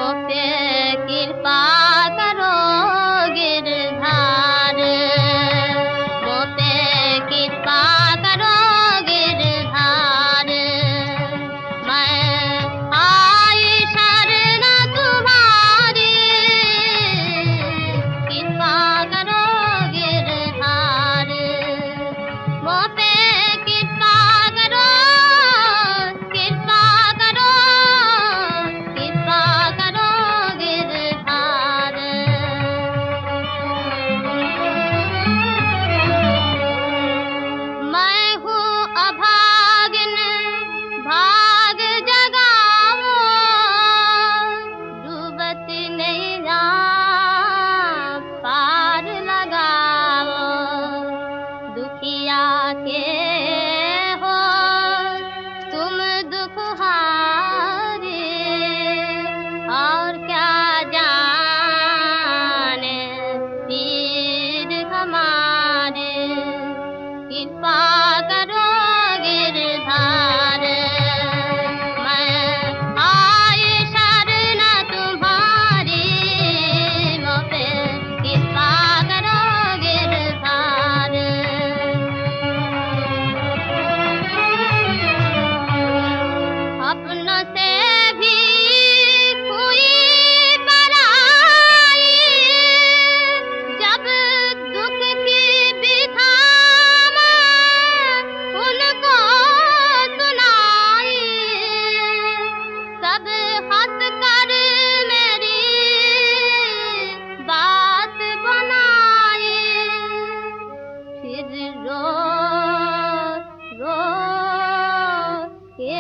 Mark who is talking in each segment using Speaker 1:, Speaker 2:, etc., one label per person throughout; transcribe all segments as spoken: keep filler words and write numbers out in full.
Speaker 1: पे कृपा करो गिरधार, मुझ पे कृपा करो गिरधार। मैं आई शरण तुम्हारी, कृपा करो गिरधार। मुझ पे कृपा करो, कृपा करो, कृपा करो गिरधार। मैं हूँ अभागिन, भाग जगाओ, डूबत नैया पार लगाओ। दुखिया के हो तुम दुखहारे, और क्या जाने पीर हमारे। कृपा करो गिरधार, मैं आई शरण तुम्हारी। मुझ पे कृपा करो गिरधार। अपनों से भी कोई पराई, जब दुख की बिधा उनको सुनाई। सब हंस कर मेरी बात बनाई, फिर रो रो के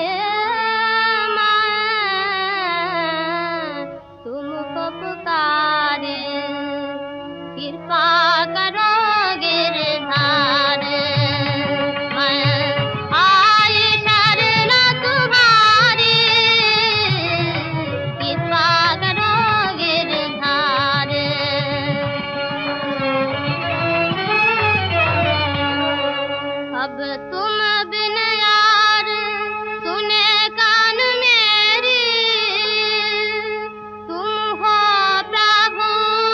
Speaker 1: मैं तुमको पुकारे। कृपा करो गिरधार, मैं आई शरण तुम्हारी। कृपा करो गिरधार। अब तुम बिन यार सुने कान मेरी, तुम हो प्रभु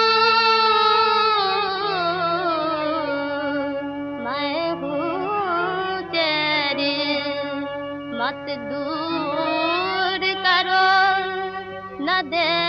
Speaker 1: मैं हूँ तेरी। मत दूर करो न दे